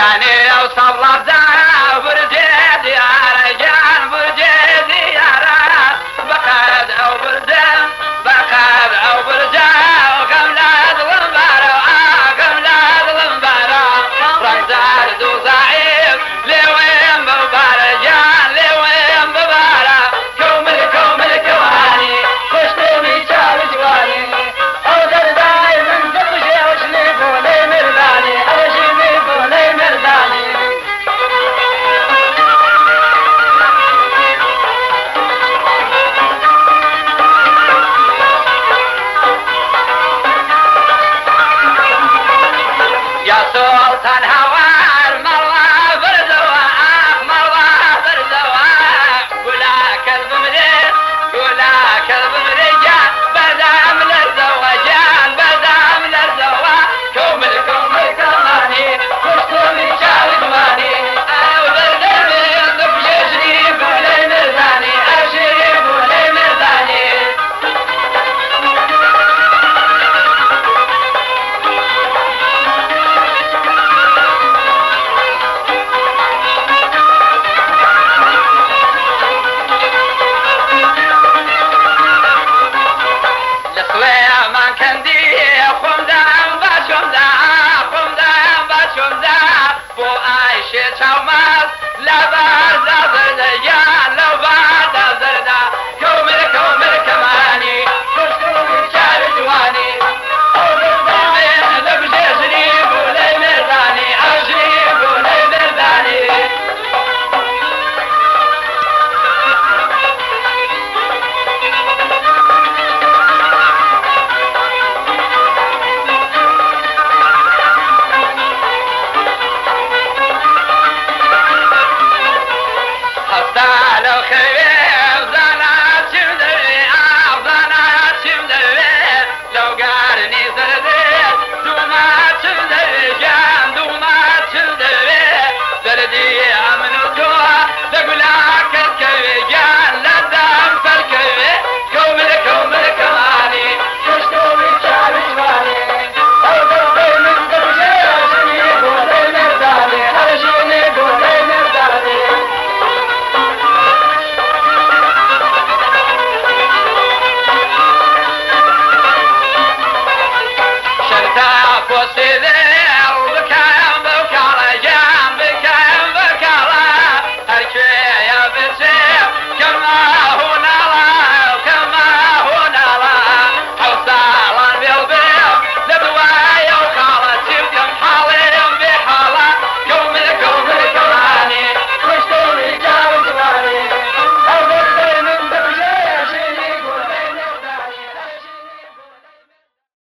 جاني وصبر دار برجيد يا رجال برجيد يا رجال بقاد او برجال بقاد او برجال كم لا ظلم بارو كم لا ظلم بارو رمزار دو زعيم لوين ببارجان لوين ببارا كومل كومل كواني خشتني شاب جواني او درداني من دقشي وشني بولي مرداني اوشني بولي مرداني يا سلطان هوا